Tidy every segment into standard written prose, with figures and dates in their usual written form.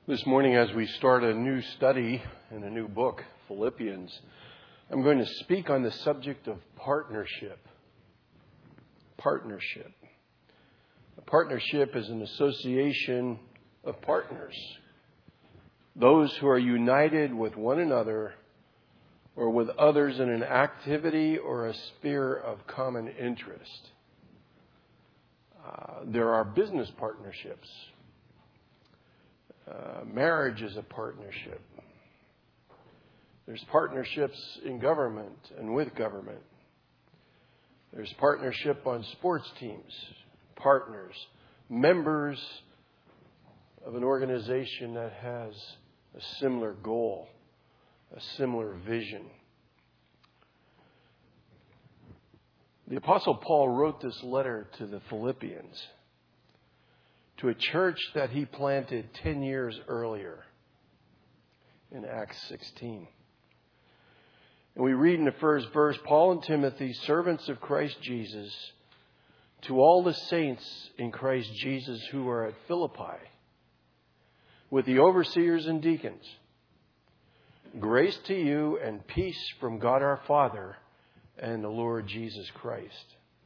This morning, as we start a new study in a new book, Philippians, I'm going to speak on the subject of partnership. Partnership. A partnership is an association of partners. Those who are united with one another or with others in an activity or a sphere of common interest. There are business partnerships. Marriage is a partnership. There's partnerships in government and with government. There's partnership on sports teams, partners, members of an organization that has a similar goal, a similar vision. The Apostle Paul wrote this letter to the Philippians, to a church that he planted 10 years earlier in Acts 16. And we read in the first verse, Paul and Timothy, servants of Christ Jesus, to all the saints in Christ Jesus who are at Philippi, with the overseers and deacons, grace to you and peace from God our Father and the Lord Jesus Christ.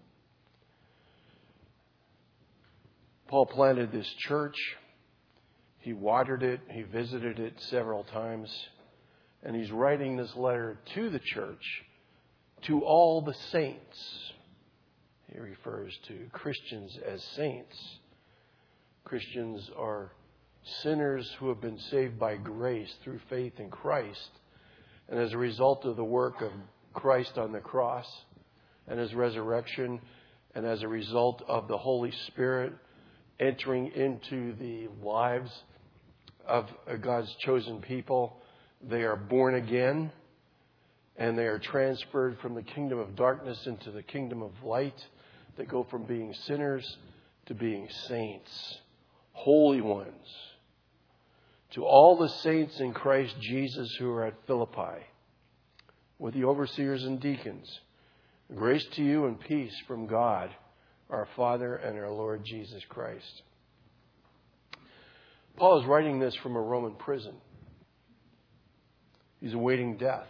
Paul planted this church. He watered it. He visited it several times. And he's writing this letter to the church, to all the saints. He refers to Christians as saints. Christians are sinners who have been saved by grace through faith in Christ. And as a result of the work of Christ on the cross and His resurrection, and as a result of the Holy Spirit entering into the lives of God's chosen people, they are born again and they are transferred from the kingdom of darkness into the kingdom of light. They go from being sinners to being saints, holy ones. To all the saints in Christ Jesus who are at Philippi, with the overseers and deacons, grace to you and peace from God, our Father and our Lord Jesus Christ. Paul is writing this from a Roman prison. He's awaiting death.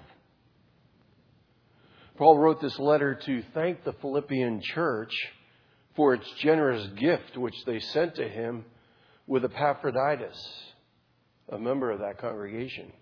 Paul wrote this letter to thank the Philippian church for its generous gift which they sent to him with Epaphroditus, a member of that congregation.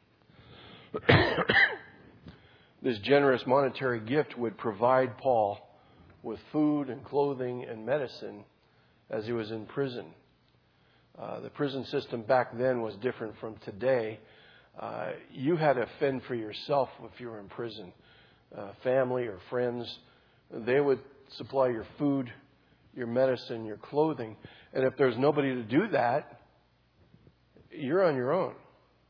This generous monetary gift would provide Paul with food and clothing and medicine as he was in prison. The prison system back then was different from today. You had to fend for yourself if you were in prison. Family or friends, they would supply your food, your medicine, your clothing. And if there's nobody to do that, you're on your own.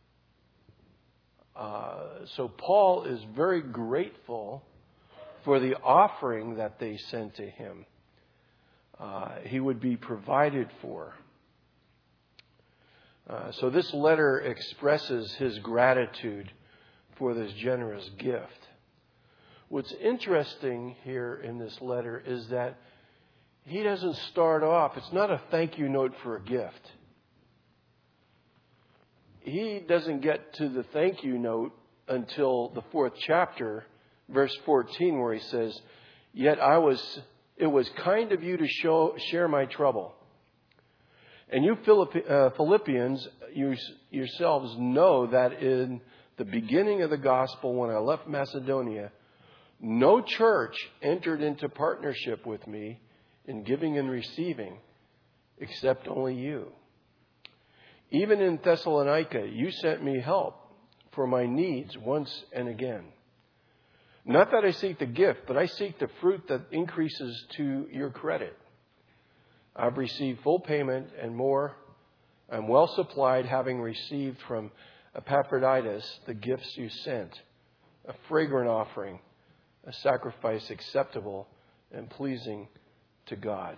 So Paul is very grateful for the offering that they sent to him. He would be provided for. So this letter expresses his gratitude for this generous gift. What's interesting here in this letter is that he doesn't start off, it's not a thank you note for a gift. He doesn't get to the thank you note until the 4th chapter, verse 14, where he says, Yet it was kind of you to share my trouble. And you Philippians, yourselves know that in the beginning of the gospel, when I left Macedonia, no church entered into partnership with me in giving and receiving, except only you. Even in Thessalonica, you sent me help for my needs once and again. Not that I seek the gift, but I seek the fruit that increases to your credit. I've received full payment and more. I'm well supplied, having received from Epaphroditus the gifts you sent, a fragrant offering, a sacrifice acceptable and pleasing to God.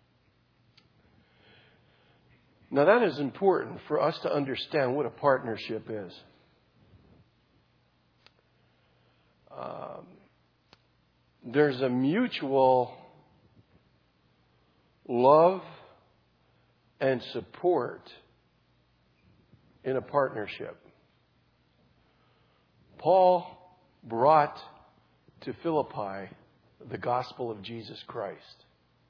Now that is important for us to understand what a partnership is. There's a mutual love and support in a partnership. Paul brought to Philippi the gospel of Jesus Christ.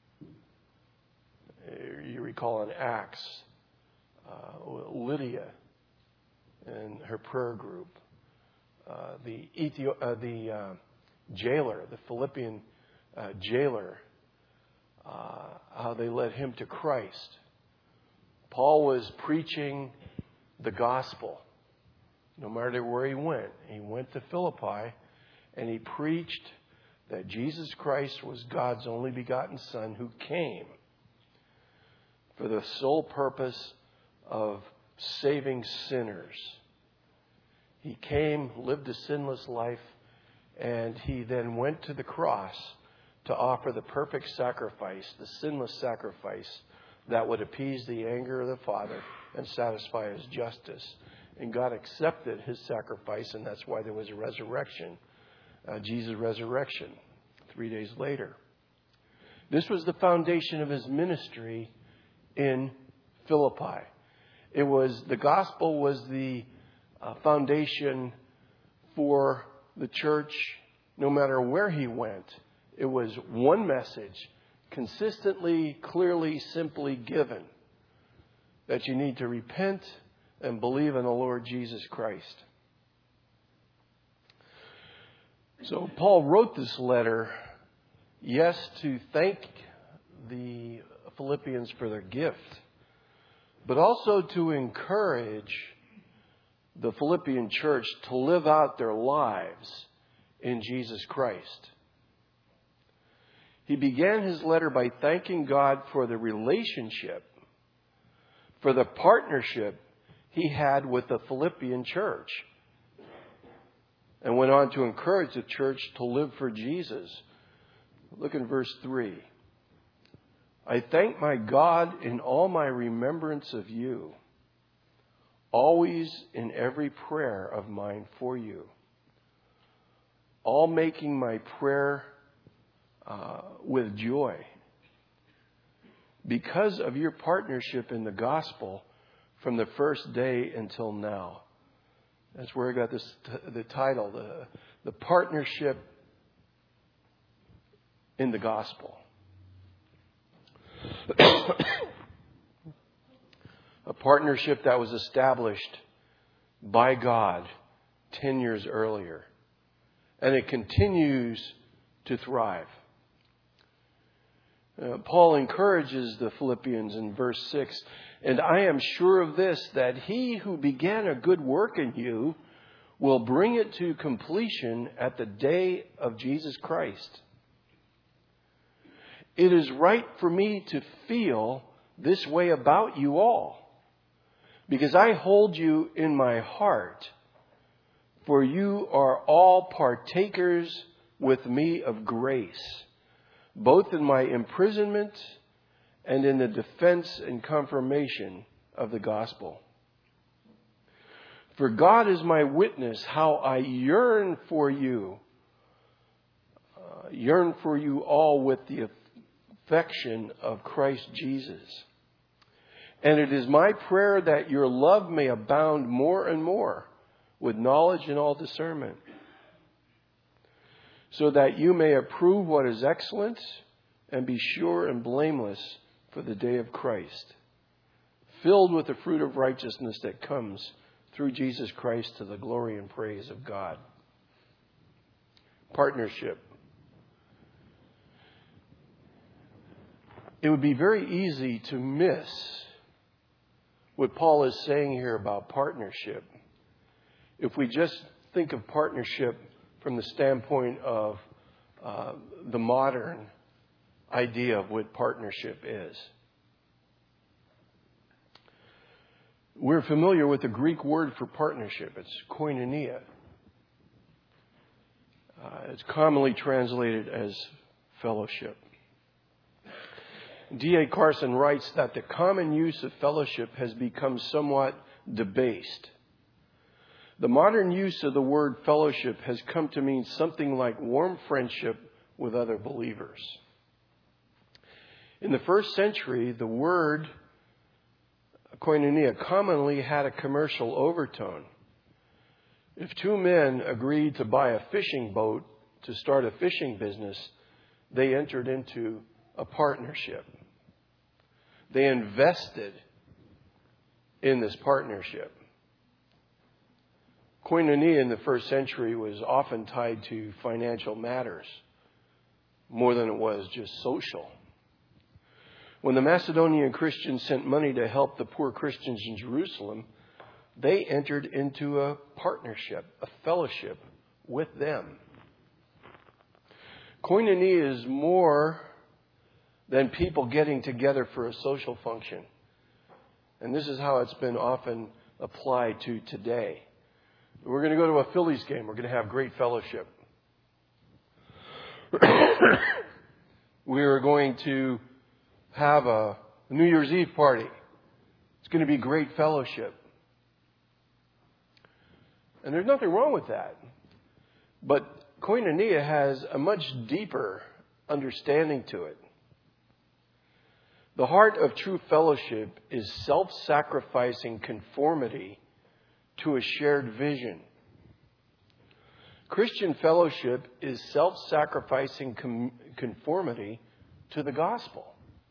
You recall in Acts, Lydia and her prayer group, the jailer, the Philippian jailer, how they led him to Christ. Paul was preaching the gospel no matter where he went. He went to Philippi and he preached that Jesus Christ was God's only begotten Son who came for the sole purpose of saving sinners. He came, lived a sinless life, and he then went to the cross to offer the perfect sacrifice, the sinless sacrifice that would appease the anger of the Father and satisfy His justice. And God accepted His sacrifice, and that's why there was a resurrection, Jesus' resurrection, 3 days later. This was the foundation of His ministry in Philippi. The gospel was the foundation for the church no matter where he went. It was one message, consistently, clearly, simply given, that you need to repent and believe in the Lord Jesus Christ. So Paul wrote this letter, yes, to thank the Philippians for their gift, but also to encourage the Philippian church to live out their lives in Jesus Christ. He began his letter by thanking God for the relationship, for the partnership he had with the Philippian church, and went on to encourage the church to live for Jesus. Look in verse 3. I thank my God in all my remembrance of you, always in every prayer of mine for you, all making my prayer with joy, because of your partnership in the gospel from the first day until now. That's where I got the title, the partnership in the gospel. A partnership that was established by God 10 years earlier. And it continues to thrive. Paul encourages the Philippians in verse 6, and I am sure of this, that he who began a good work in you will bring it to completion at the day of Jesus Christ. It is right for me to feel this way about you all, because I hold you in my heart, for you are all partakers with me of grace, both in my imprisonment and in the defense and confirmation of the gospel. For God is my witness how I yearn for you all with the affection of Christ Jesus. And it is my prayer that your love may abound more and more with knowledge and all discernment, so that you may approve what is excellent and be sure and blameless for the day of Christ, filled with the fruit of righteousness that comes through Jesus Christ to the glory and praise of God. Partnership. It would be very easy to miss what Paul is saying here about partnership if we just think of partnership from the standpoint of the modern idea of what partnership is. We're familiar with the Greek word for partnership. It's koinonia. It's commonly translated as fellowship. D.A. Carson writes that the common use of fellowship has become somewhat debased. The modern use of the word fellowship has come to mean something like warm friendship with other believers. In the first century, the word koinonia commonly had a commercial overtone. If two men agreed to buy a fishing boat to start a fishing business, they entered into a partnership. They invested in this partnership. Koinonia in the first century was often tied to financial matters more than it was just social. When the Macedonian Christians sent money to help the poor Christians in Jerusalem, they entered into a partnership, a fellowship with them. Koinonia is more than people getting together for a social function. And this is how it's been often applied to today. We're going to go to a Phillies game. We're going to have great fellowship. We are going to have a New Year's Eve party. It's going to be great fellowship. And there's nothing wrong with that. But koinonia has a much deeper understanding to it. The heart of true fellowship is self-sacrificing conformity to a shared vision. Christian fellowship is self-sacrificing conformity to the gospel.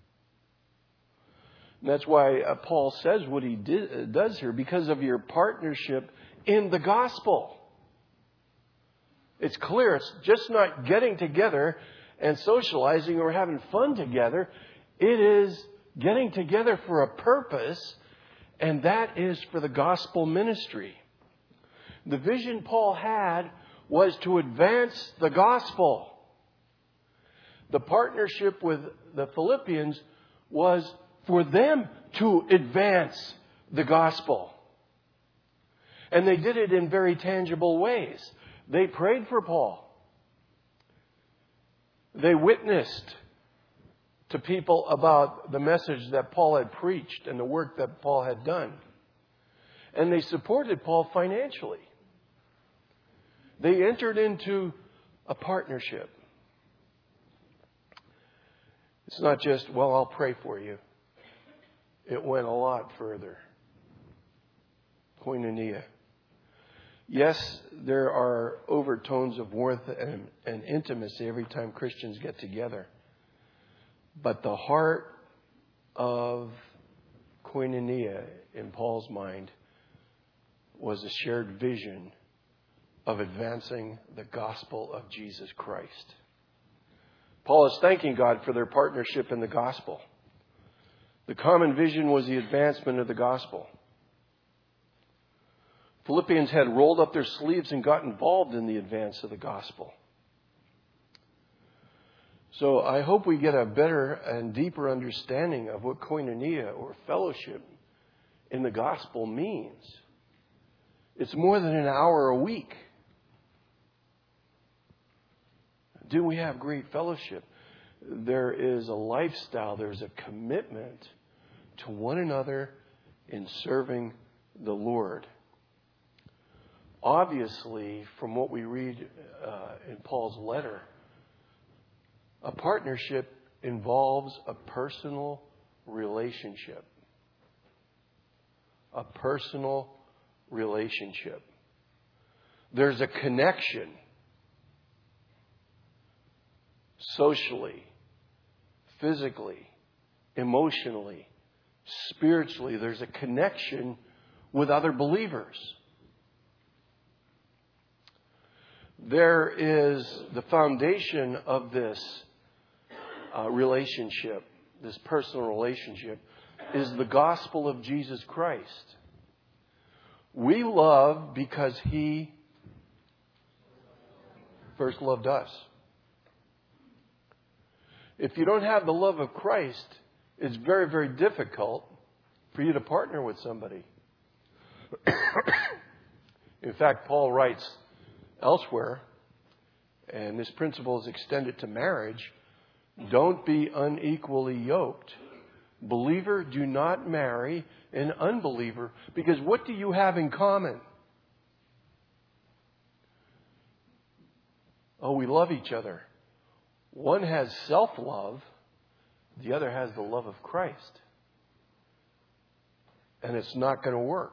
And that's why Paul says what he does here, because of your partnership in the gospel. It's clear. It's just not getting together and socializing or having fun together. It is getting together for a purpose, and that is for the gospel ministry. The vision Paul had was to advance the gospel. The partnership with the Philippians was for them to advance the gospel. And they did it in very tangible ways. They prayed for Paul. They witnessed to people about the message that Paul had preached and the work that Paul had done. And they supported Paul financially. They entered into a partnership. It's not just, well, I'll pray for you. It went a lot further. Koinonia. Yes, there are overtones of warmth and intimacy every time Christians get together. But the heart of koinonia, in Paul's mind, was a shared vision of advancing the gospel of Jesus Christ. Paul is thanking God for their partnership in the gospel. The common vision was the advancement of the gospel. Philippians had rolled up their sleeves and got involved in the advance of the gospel. So I hope we get a better and deeper understanding of what koinonia or fellowship in the gospel means. It's more than an hour a week. Do we have great fellowship? There is a lifestyle, there's a commitment to one another in serving the Lord. Obviously, from what we read in Paul's letter, a partnership involves a personal relationship. A personal relationship. There's a connection. Socially, physically, emotionally, spiritually, there's a connection with other believers. There is the foundation of this relationship, this personal relationship, is the gospel of Jesus Christ. We love because He first loved us. If you don't have the love of Christ, it's very, very difficult for you to partner with somebody. In fact, Paul writes elsewhere, and this principle is extended to marriage, don't be unequally yoked. Believer, do not marry an unbeliever, because what do you have in common? Oh, we love each other. One has self-love, the other has the love of Christ. And it's not going to work.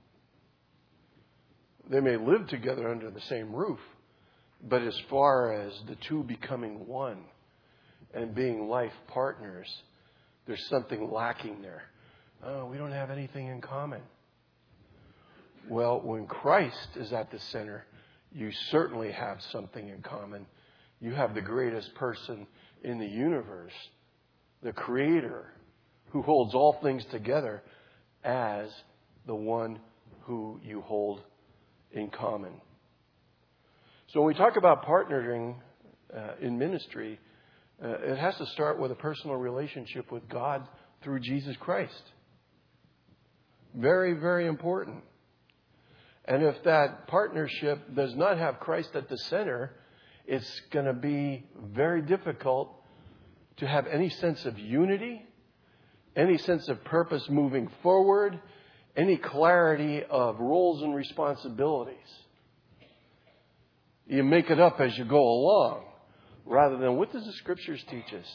They may live together under the same roof, but as far as the two becoming one and being life partners, there's something lacking there. Oh, we don't have anything in common. Well, when Christ is at the center, you certainly have something in common. You have the greatest person in the universe, the Creator, who holds all things together as the one who you hold in common. So when we talk about partnering in ministry, it has to start with a personal relationship with God through Jesus Christ. Very, very important. And if that partnership does not have Christ at the center, it's going to be very difficult to have any sense of unity, any sense of purpose moving forward, any clarity of roles and responsibilities. You make it up as you go along, rather than what does the Scriptures teach us?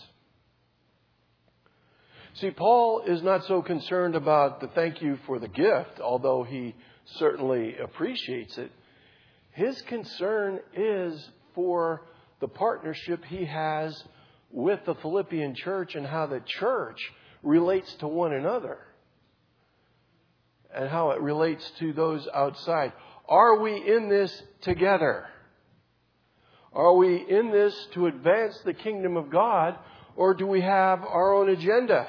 See, Paul is not so concerned about the thank you for the gift, although he certainly appreciates it. His concern is for the partnership he has with the Philippian church and how the church relates to one another and how it relates to those outside. Are we in this together? Are we in this to advance the kingdom of God, or do we have our own agenda?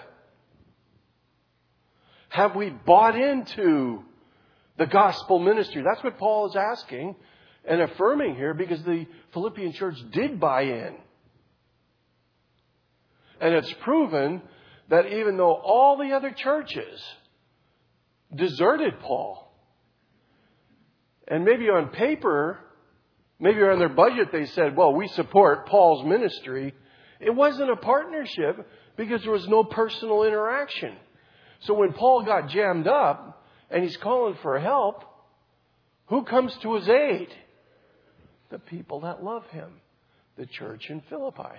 Have we bought into the gospel ministry? That's what Paul is asking and affirming here, because the Philippian church did buy in. And it's proven that even though all the other churches deserted Paul, and maybe on paper, maybe on their budget, they said, well, we support Paul's ministry. It wasn't a partnership because there was no personal interaction. So when Paul got jammed up and he's calling for help, who comes to his aid? The people that love him, the church in Philippi.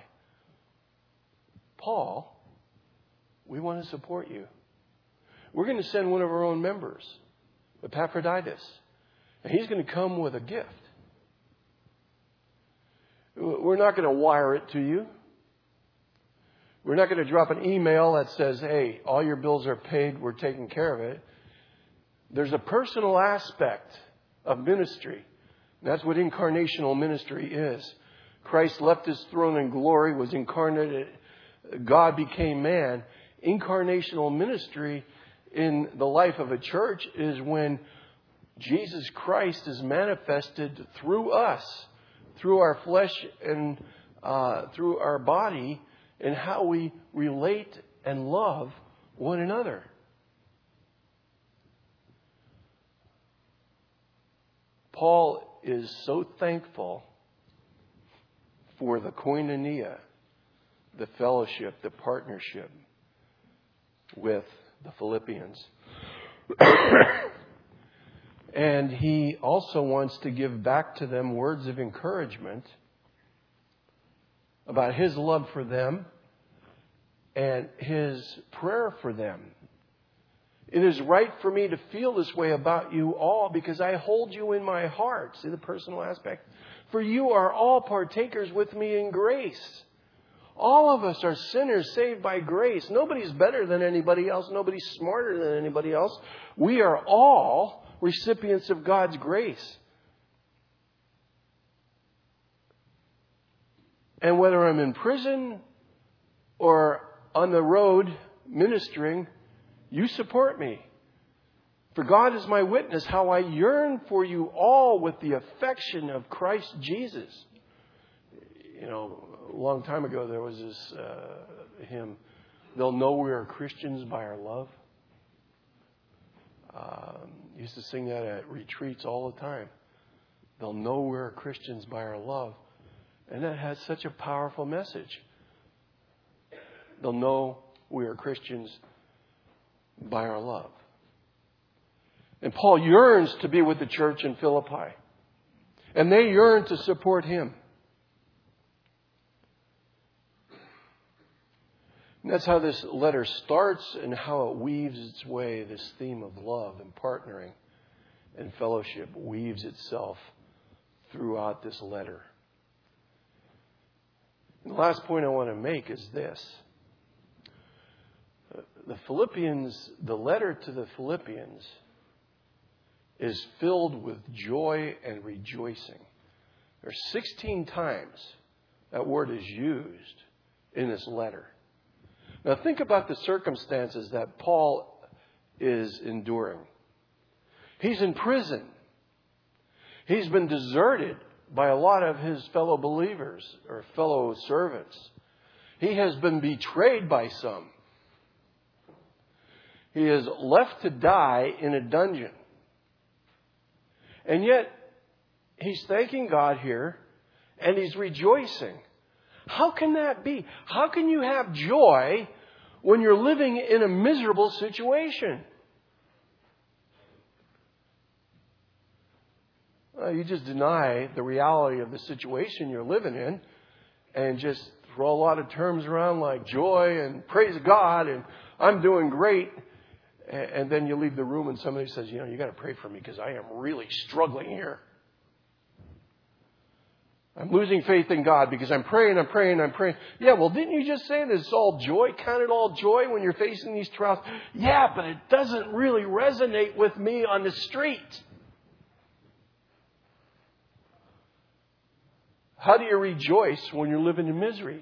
Paul, we want to support you. We're going to send one of our own members, Epaphroditus, and he's going to come with a gift. We're not going to wire it to you. We're not going to drop an email that says, hey, all your bills are paid, we're taking care of it. There's a personal aspect of ministry. That's what incarnational ministry is. Christ left his throne in glory, was incarnate. God became man. Incarnational ministry in the life of a church is when Jesus Christ is manifested through us, through our flesh and through our body, and how we relate and love one another. Paul is so thankful for the koinonia, the fellowship, the partnership with the Philippians. And he also wants to give back to them words of encouragement about his love for them and his prayer for them. It is right for me to feel this way about you all because I hold you in my heart. See the personal aspect? For you are all partakers with me in grace. All of us are sinners saved by grace. Nobody's better than anybody else. Nobody's smarter than anybody else. We are all recipients of God's grace. And whether I'm in prison or on the road ministering, you support me. For God is my witness how I yearn for you all with the affection of Christ Jesus. You know, a long time ago there was this hymn, they'll know we are Christians by our love. Used to sing that at retreats all the time. They'll know we're Christians by our love. And that has such a powerful message. They'll know we are Christians by our love. And Paul yearns to be with the church in Philippi. And they yearn to support him. And that's how this letter starts and how it weaves its way. This theme of love and partnering and fellowship weaves itself throughout this letter. And the last point I want to make is this. The letter to the Philippians is filled with joy and rejoicing. There's 16 times that word is used in this letter. Now think about the circumstances that Paul is enduring. He's in prison. He's been deserted by a lot of his fellow believers or fellow servants. He has been betrayed by some. He is left to die in a dungeon. And yet, he's thanking God here, and he's rejoicing. How can that be? How can you have joy when you're living in a miserable situation? You just deny the reality of the situation you're living in and just throw a lot of terms around like joy and praise God and I'm doing great. And then you leave the room and somebody says, you got to pray for me because I am really struggling here. I'm losing faith in God because I'm praying. Yeah, well, didn't you just say that it's all joy? Count it all joy when you're facing these trials? Yeah, but it doesn't really resonate with me on the street. How do you rejoice when you're living in misery?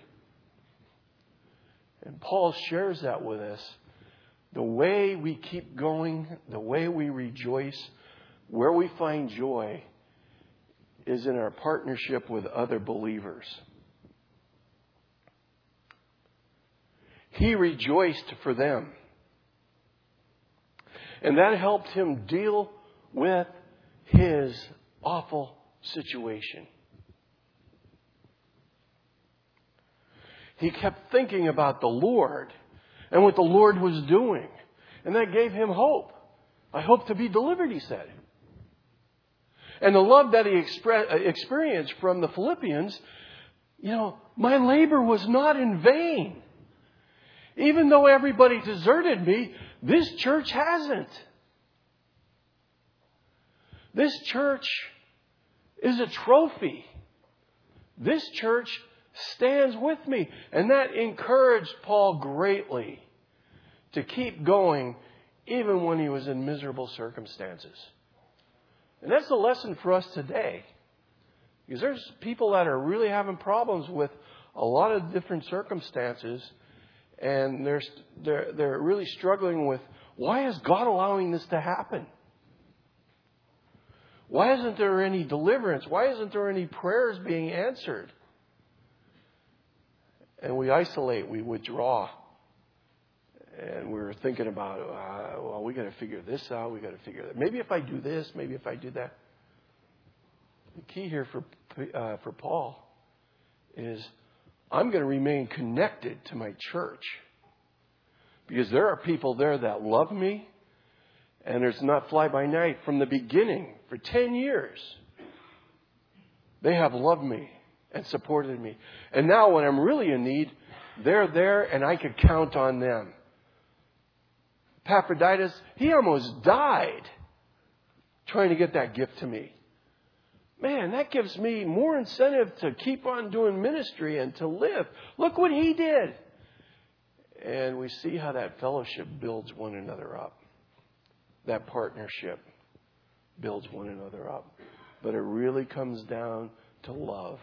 And Paul shares that with us. The way we keep going, the way we rejoice, where we find joy is in our partnership with other believers. He rejoiced for them. And that helped him deal with his awful situation. He kept thinking about the Lord and what the Lord was doing. And that gave him hope. I hope to be delivered, he said. And the love that he experienced from the Philippians, my labor was not in vain. Even though everybody deserted me, this church hasn't. This church is a trophy. This church stands with me. And that encouraged Paul greatly to keep going even when he was in miserable circumstances. And that's the lesson for us today. Because there's people that are really having problems with a lot of different circumstances. And they're really struggling with, why is God allowing this to happen? Why isn't there any deliverance? Why isn't there any prayers being answered? And we isolate, we withdraw. And we're thinking about, we got to figure this out. We got to figure that. Maybe if I do this, maybe if I do that. The key here for Paul is I'm going to remain connected to my church because there are people there that love me, and it's not fly by night. From the beginning, for 10 years, they have loved me and supported me. And now when I'm really in need, they're there and I could count on them. Epaphroditus, he almost died trying to get that gift to me. Man, that gives me more incentive to keep on doing ministry and to live. Look what he did. And we see how that fellowship builds one another up. That partnership builds one another up. But it really comes down to love.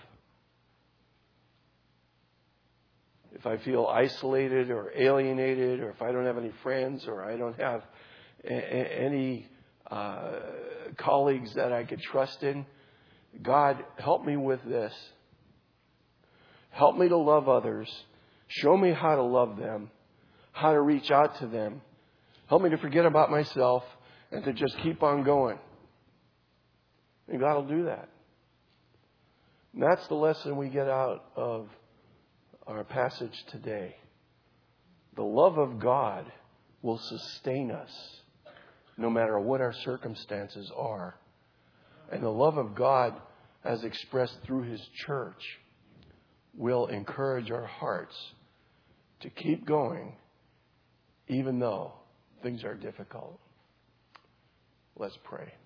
If I feel isolated or alienated, or if I don't have any friends, or I don't have any colleagues that I could trust in, God, help me with this. Help me to love others. Show me how to love them, how to reach out to them. Help me to forget about myself and to just keep on going. And God will do that. And that's the lesson we get out of our passage today. The love of God will sustain us no matter what our circumstances are. And the love of God, as expressed through His church, will encourage our hearts to keep going even though things are difficult. Let's pray.